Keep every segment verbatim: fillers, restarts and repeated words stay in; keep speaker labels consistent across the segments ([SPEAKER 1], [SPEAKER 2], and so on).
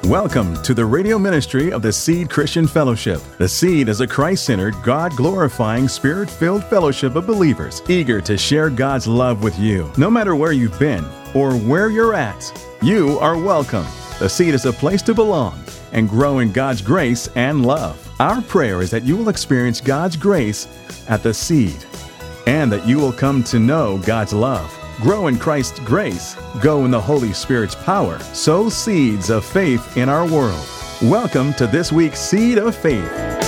[SPEAKER 1] Welcome to the radio ministry of the Seed Christian Fellowship. The Seed is a Christ-centered, God-glorifying, Spirit-filled fellowship of believers eager to share God's love with you. No matter where you've been or where you're at, you are welcome. The Seed is a place to belong and grow in God's grace and love. Our prayer is that you will experience God's grace at the Seed and that you will come to know God's love. Grow in Christ's grace, go in the Holy Spirit's power, sow seeds of faith in our world. Welcome to this week's Seed of Faith.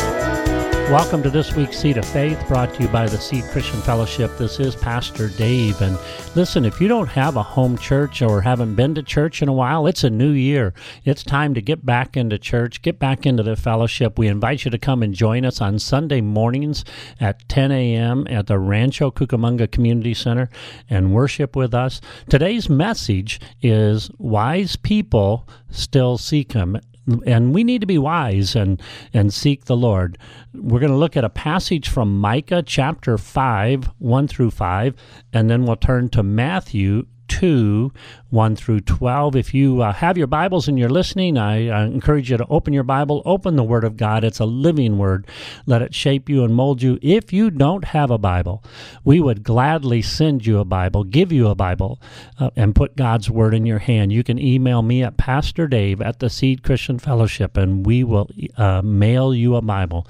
[SPEAKER 2] Welcome to this week's Seed of Faith, brought to you by the Seed Christian Fellowship. This is Pastor Dave, and listen, if you don't have a home church or haven't been to church in a while, it's a new year. It's time to get back into church, get back into the fellowship. We invite you to come and join us on Sunday mornings at ten a.m. at the Rancho Cucamonga Community Center and worship with us. Today's message is Wise People Still Seek Him. And we need to be wise and, and seek the Lord. We're going to look at a passage from Micah chapter five, one through five, and then we'll turn to Matthew two, one through twelve. If you uh, have your Bibles and you're listening, I, I encourage you to open your Bible, open the Word of God. It's a living Word. Let it shape you and mold you. If you don't have a Bible, we would gladly send you a Bible, give you a Bible, uh, and put God's Word in your hand. You can email me at Pastor Dave at the Seed Christian Fellowship, and we will uh, mail you a Bible.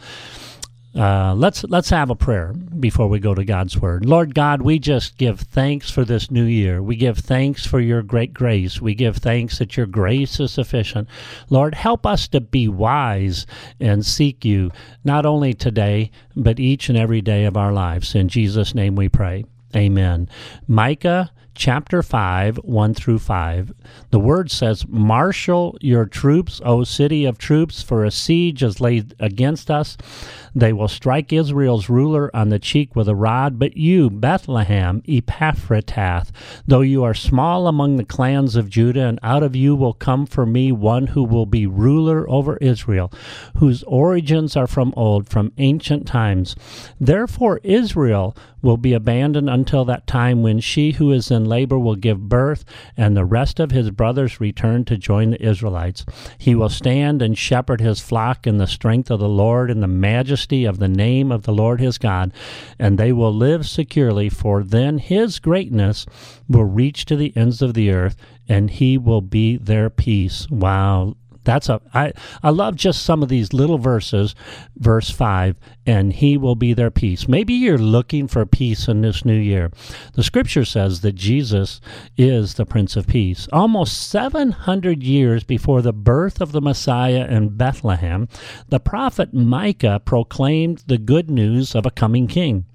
[SPEAKER 2] Uh, let's let's have a prayer before we go to God's Word. Lord God, we just give thanks for this new year. We give thanks for your great grace. We give thanks that your grace is sufficient. Lord, help us to be wise and seek you, not only today, but each and every day of our lives. In Jesus' name we pray. Amen. Micah chapter five, one through five. The word says, "Marshal your troops, O city of troops, for a siege is laid against us. They will strike Israel's ruler on the cheek with a rod. But you, Bethlehem, Ephrathah, though you are small among the clans of Judah, and out of you will come for me one who will be ruler over Israel, whose origins are from old, from ancient times. Therefore Israel will be abandoned until that time when she who is in labor will give birth, and the rest of his brothers return to join the Israelites. He will stand and shepherd his flock in the strength of the Lord, in the majesty of the name of the Lord his God, and they will live securely, for then his greatness will reach to the ends of the earth, and he will be their peace." Wow. That's a, I, I love just some of these little verses, verse five, and he will be their peace. Maybe you're looking for peace in this new year. The scripture says that Jesus is the Prince of Peace. Almost seven hundred years before the birth of the Messiah in Bethlehem, the prophet Micah proclaimed the good news of a coming king.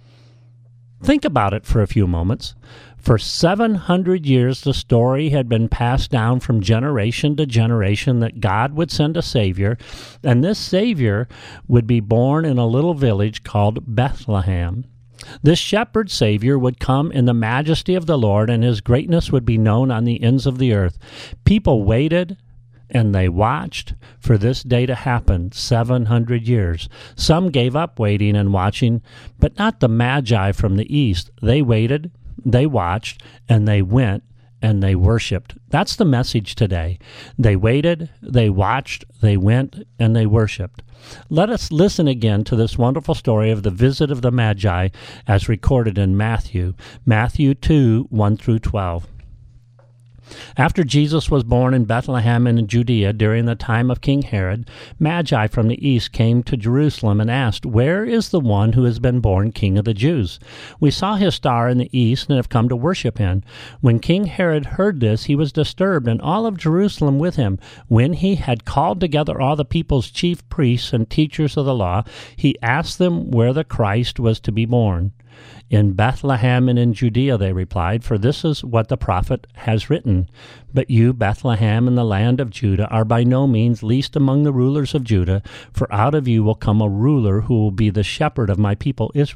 [SPEAKER 2] Think about it for a few moments. For seven hundred years, the story had been passed down from generation to generation that God would send a Savior, and this Savior would be born in a little village called Bethlehem. This shepherd Savior would come in the majesty of the Lord, and his greatness would be known on the ends of the earth. People waited and they watched for this day to happen, seven hundred years. Some gave up waiting and watching, but not the Magi from the east. They waited, they watched, and they went, and they worshiped. That's the message today. They waited, they watched, they went, and they worshiped. Let us listen again to this wonderful story of the visit of the Magi as recorded in Matthew, Matthew two, one through twelve. After Jesus was born in Bethlehem in Judea during the time of King Herod, Magi from the east came to Jerusalem and asked, "Where is the one who has been born King of the Jews? We saw his star in the east and have come to worship him." When King Herod heard this, he was disturbed, and all of Jerusalem with him. When he had called together all the people's chief priests and teachers of the law, he asked them where the Christ was to be born. "In Bethlehem and in Judea," they replied, "for this is what the prophet has written. But you, Bethlehem, in the land of Judah, are by no means least among the rulers of Judah, for out of you will come a ruler who will be the shepherd of my people Israel."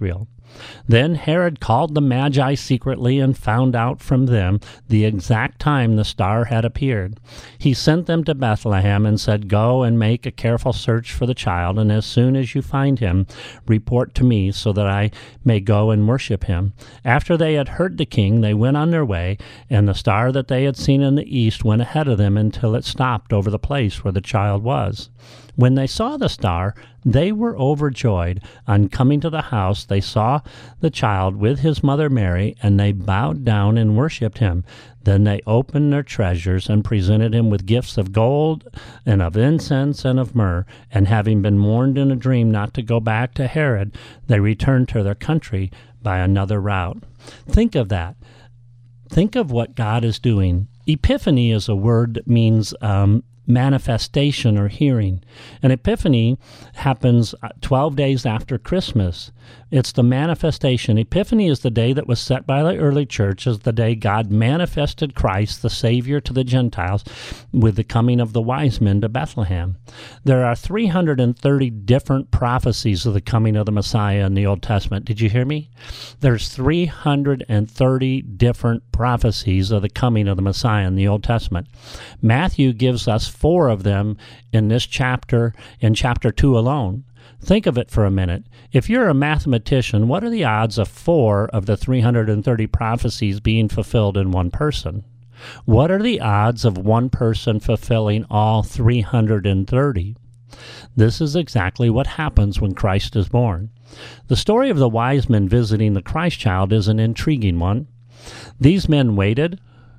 [SPEAKER 2] Then Herod called the Magi secretly and found out from them the exact time the star had appeared. He sent them to Bethlehem and said, "Go and make a careful search for the child, and as soon as you find him, report to me so that I may go and worship him." After they had heard the king, they went on their way, and the star that they had seen in the east went ahead of them until it stopped over the place where the child was. When they saw the star, they were overjoyed. On coming to the house, they saw the child with his mother Mary, and they bowed down and worshipped him. Then they opened their treasures and presented him with gifts of gold and of incense and of myrrh. And having been warned in a dream not to go back to Herod, they returned to their country by another route. Think of that. Think of what God is doing. Epiphany is a word that means um, manifestation or hearing. An epiphany happens twelve days after Christmas. It's the manifestation. Epiphany is the day that was set by the early church as the day God manifested Christ, the Savior, to the Gentiles with the coming of the wise men to Bethlehem. There are three hundred thirty different prophecies of the coming of the Messiah in the Old Testament. Did you hear me? There's three hundred thirty different prophecies of the coming of the Messiah in the Old Testament. Matthew gives us four of them in this chapter, in chapter two alone. Think of it for a minute. If you're a mathematician, what are the odds of four of the three hundred thirty prophecies being fulfilled in one person? What are the odds of one person fulfilling all three hundred thirty? This is exactly what happens when Christ is born. The story of the wise men visiting the Christ child is an intriguing one. These men waited,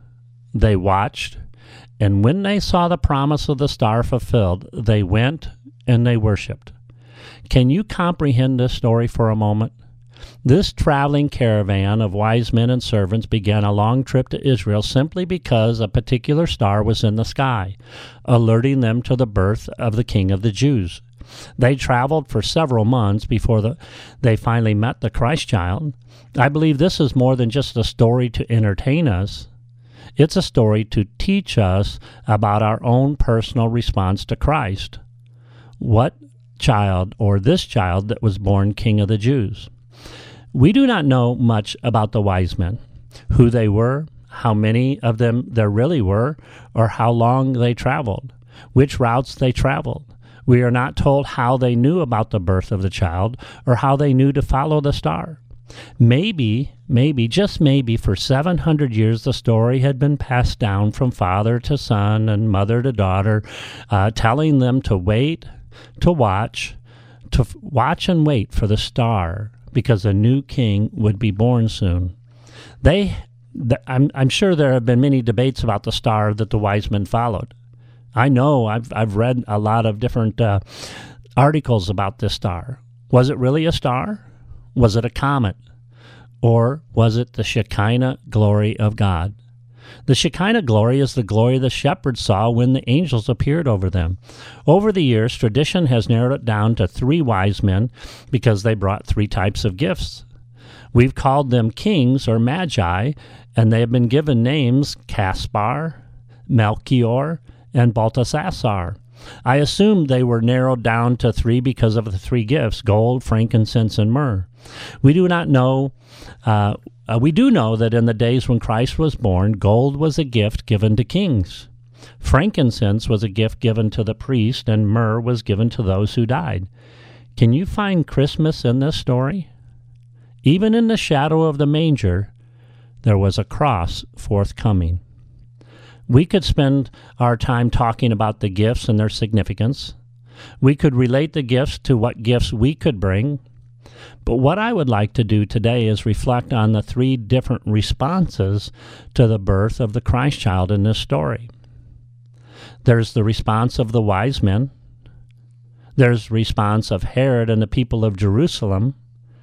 [SPEAKER 2] they watched, and when they saw the promise of the star fulfilled, they went and they worshipped. Can you comprehend this story for a moment? This traveling caravan of wise men and servants began a long trip to Israel simply because a particular star was in the sky, alerting them to the birth of the King of the Jews. They traveled for several months before the, they finally met the Christ child. I believe this is more than just a story to entertain us. It's a story to teach us about our own personal response to Christ. What child, or this child that was born King of the Jews? We do not know much about the wise men, who they were, how many of them there really were, or how long they traveled, which routes they traveled. We are not told how they knew about the birth of the child or how they knew to follow the star. Maybe, maybe, just maybe, for seven hundred years the story had been passed down from father to son and mother to daughter, uh, telling them to wait, to watch, to f- watch and wait for the star, because a new king would be born soon. They, th- I'm, I'm sure there have been many debates about the star that the wise men followed. I know, I've I've read a lot of different uh, articles about this star. Was it really a star? Was it a comet? Or was it the Shekinah glory of God? The Shekinah glory is the glory the shepherds saw when the angels appeared over them. Over the years, tradition has narrowed it down to three wise men because they brought three types of gifts. We've called them kings or magi, and they have been given names Caspar, Melchior, and Belteshazzar. I assume they were narrowed down to three because of the three gifts, gold, frankincense, and myrrh. We do not know, uh, uh, we do know that in the days when Christ was born, gold was a gift given to kings. Frankincense was a gift given to the priest, and myrrh was given to those who died. Can you find Christmas in this story? Even in the shadow of the manger, there was a cross forthcoming. We could spend our time talking about the gifts and their significance. We could relate the gifts to what gifts we could bring. But what I would like to do today is reflect on the three different responses to the birth of the Christ child in this story. There's the response of the wise men. There's the response of Herod and the people of Jerusalem.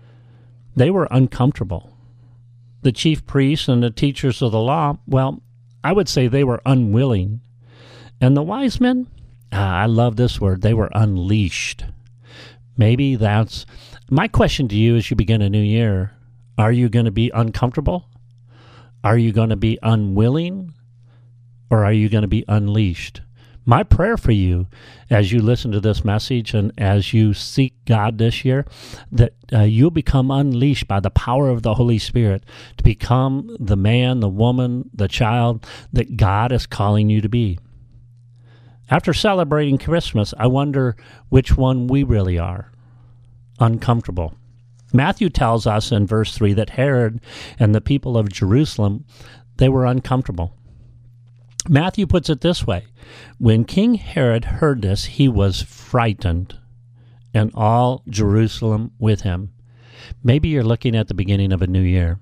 [SPEAKER 2] They were uncomfortable. The chief priests and the teachers of the law, well, I would say they were unwilling. And the wise men, ah, I love this word, they were unleashed. Maybe that's, my question to you as you begin a new year, are you going to be uncomfortable? Are you going to be unwilling? Or are you going to be unleashed? My prayer for you as you listen to this message and as you seek God this year, that uh, you'll become unleashed by the power of the Holy Spirit to become the man, the woman, the child that God is calling you to be. After celebrating Christmas, I wonder which one we really are. Uncomfortable. Matthew tells us in verse three that Herod and the people of Jerusalem, they were uncomfortable. Matthew puts it this way: when King Herod heard this, he was frightened, and all Jerusalem with him. Maybe you're looking at the beginning of a new year,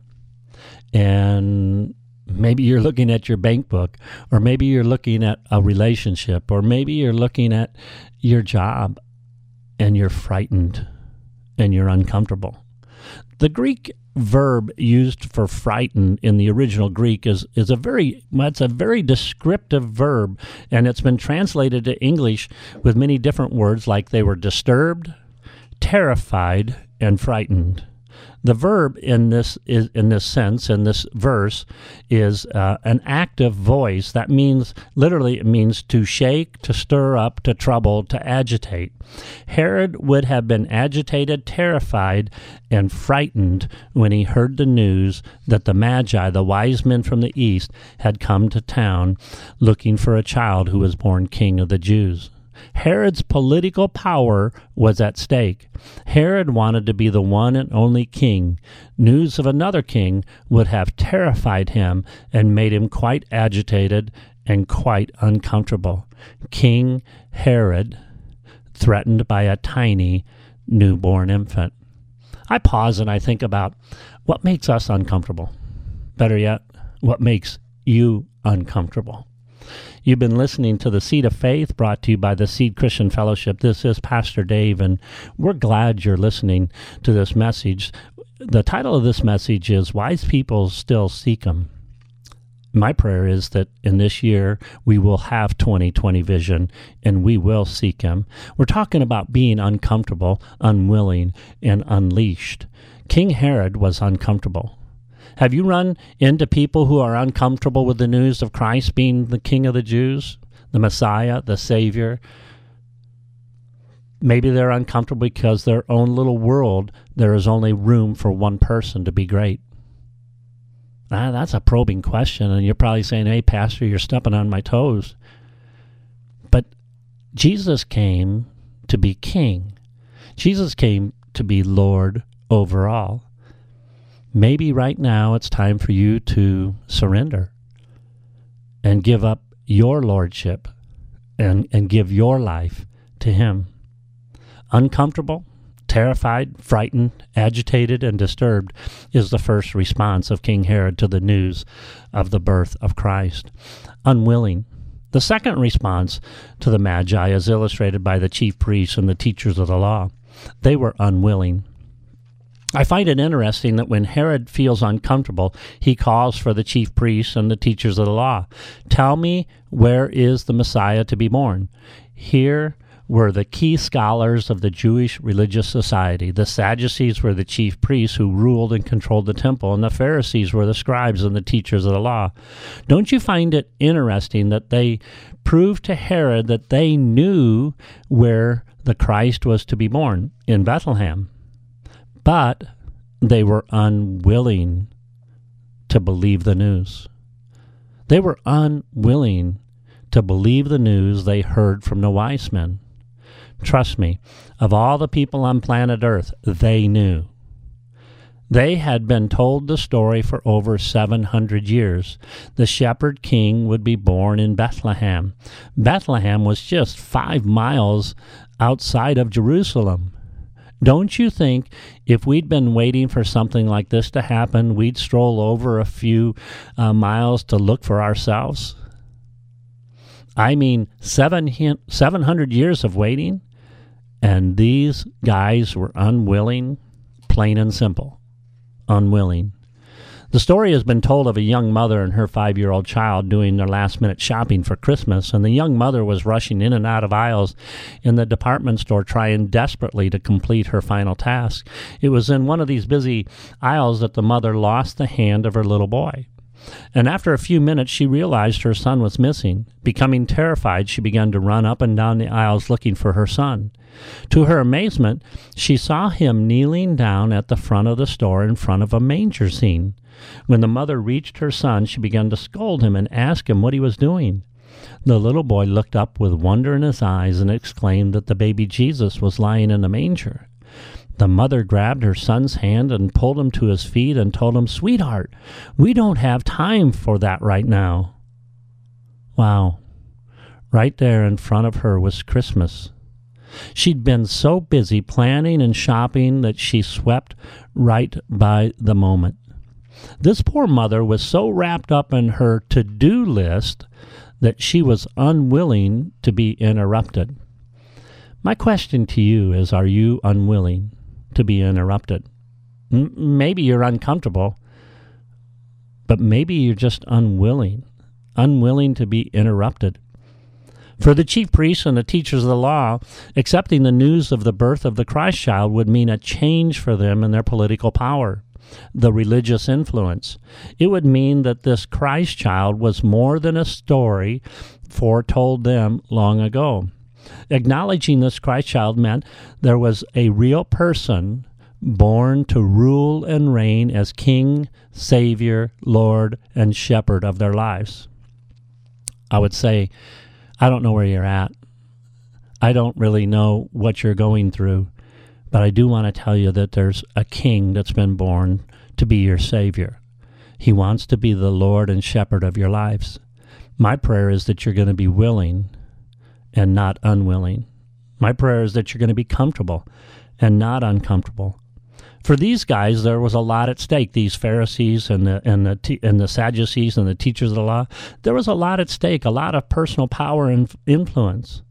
[SPEAKER 2] and maybe you're looking at your bank book, or maybe you're looking at a relationship, or maybe you're looking at your job, and you're frightened, and you're uncomfortable. The Greek verb used for frighten in the original Greek is, is a very, it's a very descriptive verb, and it's been translated to English with many different words, like they were disturbed, terrified, and frightened. The verb in this is in this sense, in this verse, is uh, an active voice. That means, literally, it means to shake, to stir up, to trouble, to agitate. Herod would have been agitated, terrified, and frightened when he heard the news that the Magi, the wise men from the east, had come to town looking for a child who was born King of the Jews. Herod's political power was at stake. Herod wanted to be the one and only king. News of another king would have terrified him and made him quite agitated and quite uncomfortable. King Herod, threatened by a tiny newborn infant. I pause and I think about what makes us uncomfortable. Better yet, what makes you uncomfortable. You've been listening to The Seed of Faith, brought to you by the Seed Christian Fellowship. This is Pastor Dave, and we're glad you're listening to this message. The title of this message is Wise People Still Seek Him. My prayer is that in this year we will have twenty twenty vision, and we will seek Him. We're talking about being uncomfortable, unwilling, and unleashed. King Herod was uncomfortable. Have you run into people who are uncomfortable with the news of Christ being the King of the Jews, the Messiah, the Savior? Maybe they're uncomfortable because their own little world, there is only room for one person to be great. Ah, that's a probing question, and you're probably saying, hey, Pastor, you're stepping on my toes. But Jesus came to be king. Jesus came to be Lord over all. Maybe right now it's time for you to surrender and give up your lordship and, and give your life to Him. Uncomfortable, terrified, frightened, agitated, and disturbed is the first response of King Herod to the news of the birth of Christ. Unwilling. The second response to the Magi is illustrated by the chief priests and the teachers of the law. They were unwilling. I find it interesting that when Herod feels uncomfortable, he calls for the chief priests and the teachers of the law. Tell me, where is the Messiah to be born? Here were the key scholars of the Jewish religious society. The Sadducees were the chief priests who ruled and controlled the temple, and the Pharisees were the scribes and the teachers of the law. Don't you find it interesting that they proved to Herod that they knew where the Christ was to be born, in Bethlehem? But they were unwilling to believe the news. They were unwilling to believe the news they heard from the wise men. Trust me, of all the people on planet Earth, they knew. They had been told the story for over seven hundred years. The shepherd king would be born in Bethlehem. Bethlehem was just five miles outside of Jerusalem. Don't you think if we'd been waiting for something like this to happen, we'd stroll over a few uh, miles to look for ourselves? I mean, seven, seven hundred years of waiting, and these guys were unwilling, plain and simple, unwilling. The story has been told of a young mother and her five-year-old child doing their last-minute shopping for Christmas, and the young mother was rushing in and out of aisles in the department store trying desperately to complete her final task. It was in one of these busy aisles that the mother lost the hand of her little boy. And after a few minutes, she realized her son was missing. Becoming terrified, she began to run up and down the aisles looking for her son. To her amazement, she saw him kneeling down at the front of the store in front of a manger scene. When the mother reached her son, she began to scold him and ask him what he was doing. The little boy looked up with wonder in his eyes and exclaimed that the baby Jesus was lying in the manger. The mother grabbed her son's hand and pulled him to his feet and told him, "Sweetheart, we don't have time for that right now." Wow. Right there in front of her was Christmas. She'd been so busy planning and shopping that she swept right by the moment. This poor mother was so wrapped up in her to-do list that she was unwilling to be interrupted. My question to you is, are you unwilling to be interrupted? M- maybe you're uncomfortable, but maybe you're just unwilling, unwilling to be interrupted. For the chief priests and the teachers of the law, accepting the news of the birth of the Christ child would mean a change for them in their political power, the religious influence. It would mean that this Christ child was more than a story foretold them long ago. Acknowledging this Christ child meant there was a real person born to rule and reign as King, Savior, Lord, and Shepherd of their lives. I would say, I don't know where you're at. I don't really know what you're going through, but I do want to tell you that there's a King that's been born to be your Savior. He wants to be the Lord and Shepherd of your lives. My prayer is that you're going to be willing and not unwilling. My prayer is that you're going to be comfortable and not uncomfortable. For these guys, there was a lot at stake. These Pharisees and the and the and the Sadducees and the teachers of the law, there was a lot at stake, a lot of personal power and influence.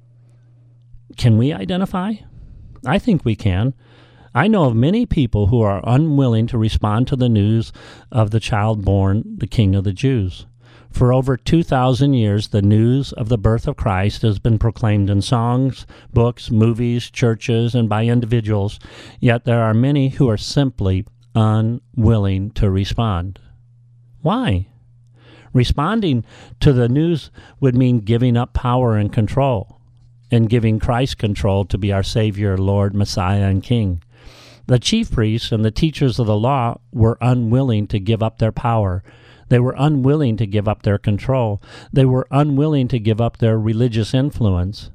[SPEAKER 2] Can we identify? I think we can. I know of many people who are unwilling to respond to the news of the child born, the King of the Jews. For over two thousand years, the news of the birth of Christ has been proclaimed in songs, books, movies, churches, and by individuals, yet there are many who are simply unwilling to respond. Why? Responding to the news would mean giving up power and control, and giving Christ control to be our Savior, Lord, Messiah, and King. The chief priests and the teachers of the law were unwilling to give up their power. They were unwilling to give up their control. They were unwilling to give up their religious influence.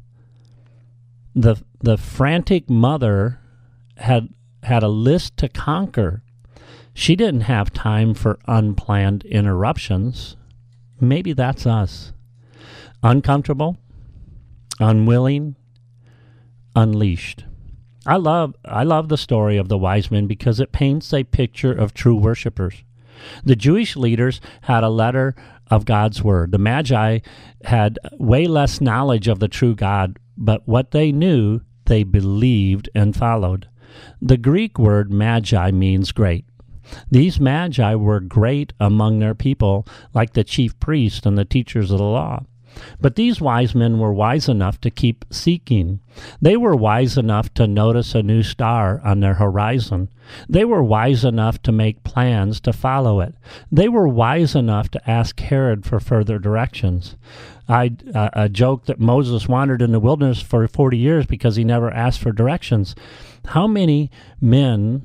[SPEAKER 2] The the frantic mother had had a list to conquer. She didn't have time for unplanned interruptions. Maybe that's us. Uncomfortable, unwilling, unleashed. I love I love the story of the wise men because it paints a picture of true worshipers. The Jewish leaders had a letter of God's word. The Magi had way less knowledge of the true God, but what they knew, they believed and followed. The Greek word magi means great. These magi were great among their people, like the chief priests and the teachers of the law. But these wise men were wise enough to keep seeking. They were wise enough to notice a new star on their horizon. They were wise enough to make plans to follow it. They were wise enough to ask Herod for further directions. I uh, a joke that Moses wandered in the wilderness for forty years because he never asked for directions. How many men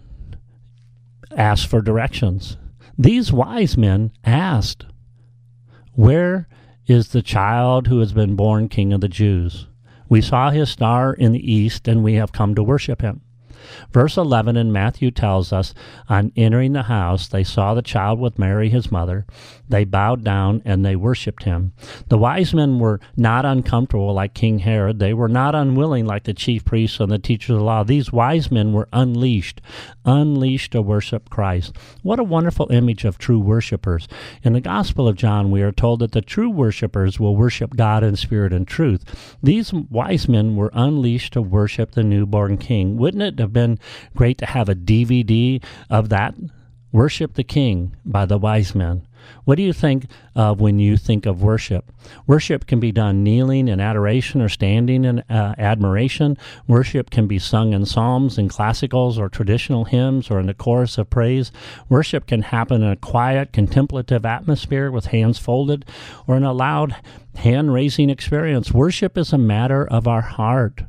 [SPEAKER 2] asked for directions? These wise men asked, "Where is the child who has been born King of the Jews? We saw his star in the east, and we have come to worship him." Verse eleven in Matthew tells us, on entering the house, they saw the child with Mary, his mother. They bowed down and they worshipped him. The wise men were not uncomfortable like King Herod. They were not unwilling like the chief priests and the teachers of the law. These wise men were unleashed, unleashed to worship Christ. What a wonderful image of true worshipers. In the Gospel of John, we are told that the true worshipers will worship God in spirit and truth. These wise men were unleashed to worship the newborn King. Wouldn't it have been great to have a D V D of that? Worship the King by the wise men. What do you think of when you think of worship? Worship can be done kneeling in adoration or standing in uh, admiration. Worship can be sung in psalms and classicals or traditional hymns or in the chorus of praise. Worship can happen in a quiet, contemplative atmosphere with hands folded or in a loud, hand-raising experience. Worship is a matter of our heart.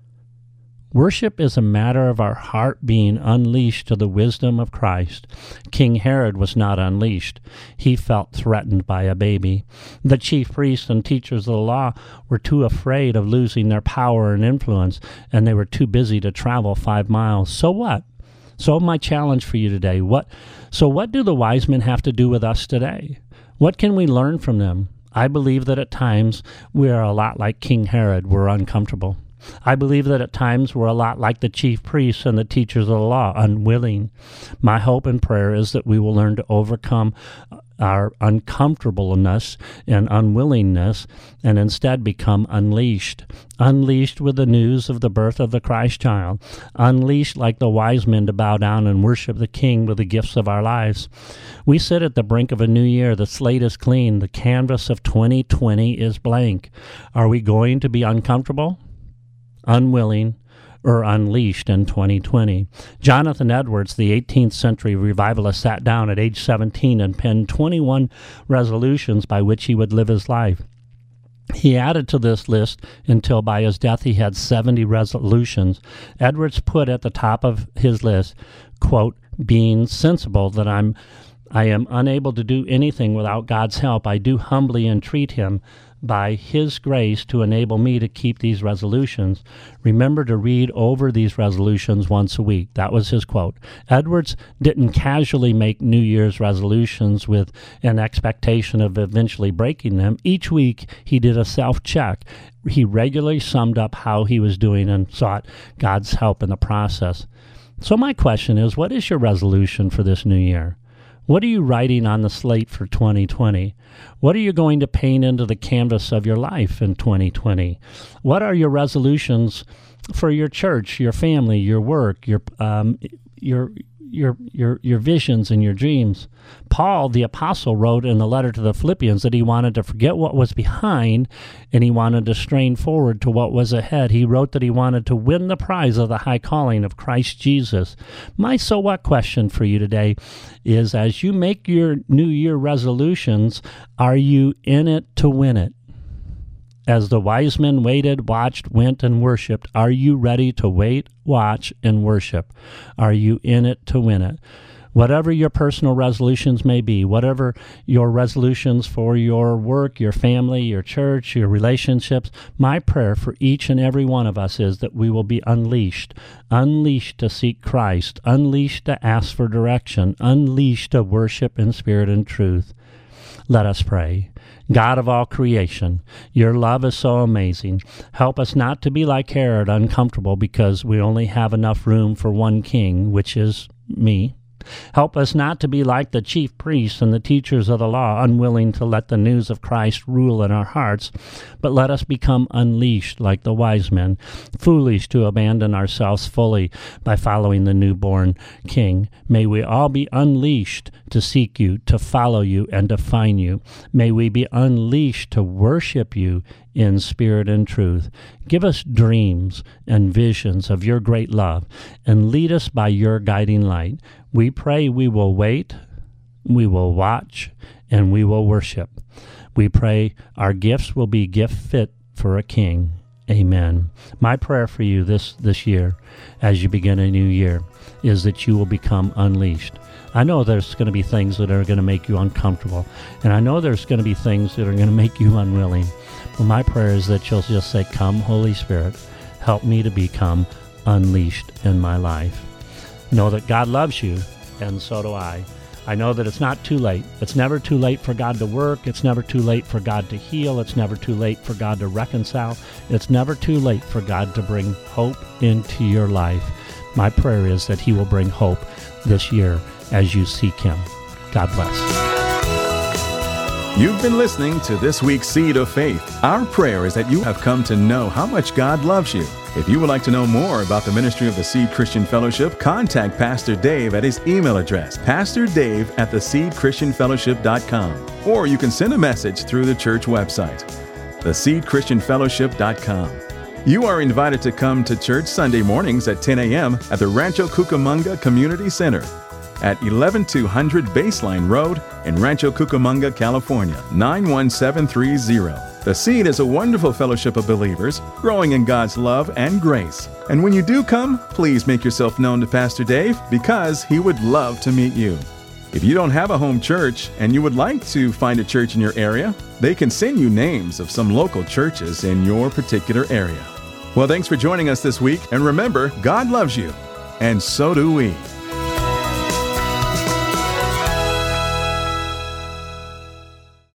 [SPEAKER 2] Worship is a matter of our heart being unleashed to the wisdom of Christ. King Herod was not unleashed. He felt threatened by a baby. The chief priests and teachers of the law were too afraid of losing their power and influence, and they were too busy to travel five miles. So what? So my challenge for you today, what? So what do the wise men have to do with us today? What can we learn from them? I believe that at times we are a lot like King Herod. We're uncomfortable. I believe that at times we're a lot like the chief priests and the teachers of the law, unwilling. My hope and prayer is that we will learn to overcome our uncomfortableness and unwillingness and instead become unleashed. Unleashed with the news of the birth of the Christ child. Unleashed like the wise men to bow down and worship the King with the gifts of our lives. We sit at the brink of a new year. The slate is clean. The canvas of twenty twenty is blank. Are we going to be uncomfortable, unwilling, or unleashed in twenty twenty? Jonathan Edwards, the eighteenth century revivalist, sat down at age seventeen and penned twenty-one resolutions by which he would live his life. He added to this list until by his death he had seventy resolutions. Edwards put at the top of his list, quote, being sensible that I'm I am unable to do anything without God's help, I do humbly entreat him by his grace to enable me to keep these resolutions. Remember to read over these resolutions once a week. That was his quote. Edwards didn't casually make New Year's resolutions with an expectation of eventually breaking them. Each week he did a self-check. He regularly summed up how he was doing and sought God's help in the process. So my question is, what is your resolution for this new year? What are you writing on the slate for twenty twenty? What are you going to paint into the canvas of your life in twenty twenty? What are your resolutions for your church, your family, your work, your um, your your your your visions and your dreams? Paul, the apostle, wrote in the letter to the Philippians that he wanted to forget what was behind and he wanted to strain forward to what was ahead. He wrote that he wanted to win the prize of the high calling of Christ Jesus. My so what question for you today is, as you make your New Year resolutions, are you in it to win it? As the wise men waited, watched, went, and worshipped, are you ready to wait, watch, and worship? Are you in it to win it? Whatever your personal resolutions may be, whatever your resolutions for your work, your family, your church, your relationships, my prayer for each and every one of us is that we will be unleashed, unleashed to seek Christ, unleashed to ask for direction, unleashed to worship in spirit and truth. Let us pray. God of all creation, your love is so amazing. Help us not to be like Herod, uncomfortable because we only have enough room for one king, which is me. Help us not to be like the chief priests and the teachers of the law, unwilling to let the news of Christ rule in our hearts, but let us become unleashed like the wise men, foolish to abandon ourselves fully by following the newborn King. May we all be unleashed to seek you, to follow you, and to find you. May we be unleashed to worship you in spirit and truth. Give us dreams and visions of your great love, and lead us by your guiding light. We pray we will wait, we will watch, and we will worship. We pray our gifts will be gift fit for a king. Amen. My prayer for you this, this year, as you begin a new year, is that you will become unleashed. I know there's going to be things that are going to make you uncomfortable, and I know there's going to be things that are going to make you unwilling. But my prayer is that you'll just say, come, Holy Spirit, help me to become unleashed in my life. Know that God loves you, and so do I. I know that it's not too late. It's never too late for God to work. It's never too late for God to heal. It's never too late for God to reconcile. It's never too late for God to bring hope into your life. My prayer is that he will bring hope this year as you seek him. God bless.
[SPEAKER 1] You've been listening to this week's Seed of Faith. Our prayer is that you have come to know how much God loves you. If you would like to know more about the ministry of the Seed Christian Fellowship, contact Pastor Dave at his email address, pastor dave at the seed christian fellowship dot com, or you can send a message through the church website, the seed christian fellowship dot com. You are invited to come to church Sunday mornings at ten a.m. at the Rancho Cucamonga Community Center at eleven two hundred Baseline Road in Rancho Cucamonga, California, nine one seven three zero. The Seed is a wonderful fellowship of believers growing in God's love and grace. And when you do come, please make yourself known to Pastor Dave because he would love to meet you. If you don't have a home church and you would like to find a church in your area, they can send you names of some local churches in your particular area. Well, thanks for joining us this week, and remember, God loves you, and so do we.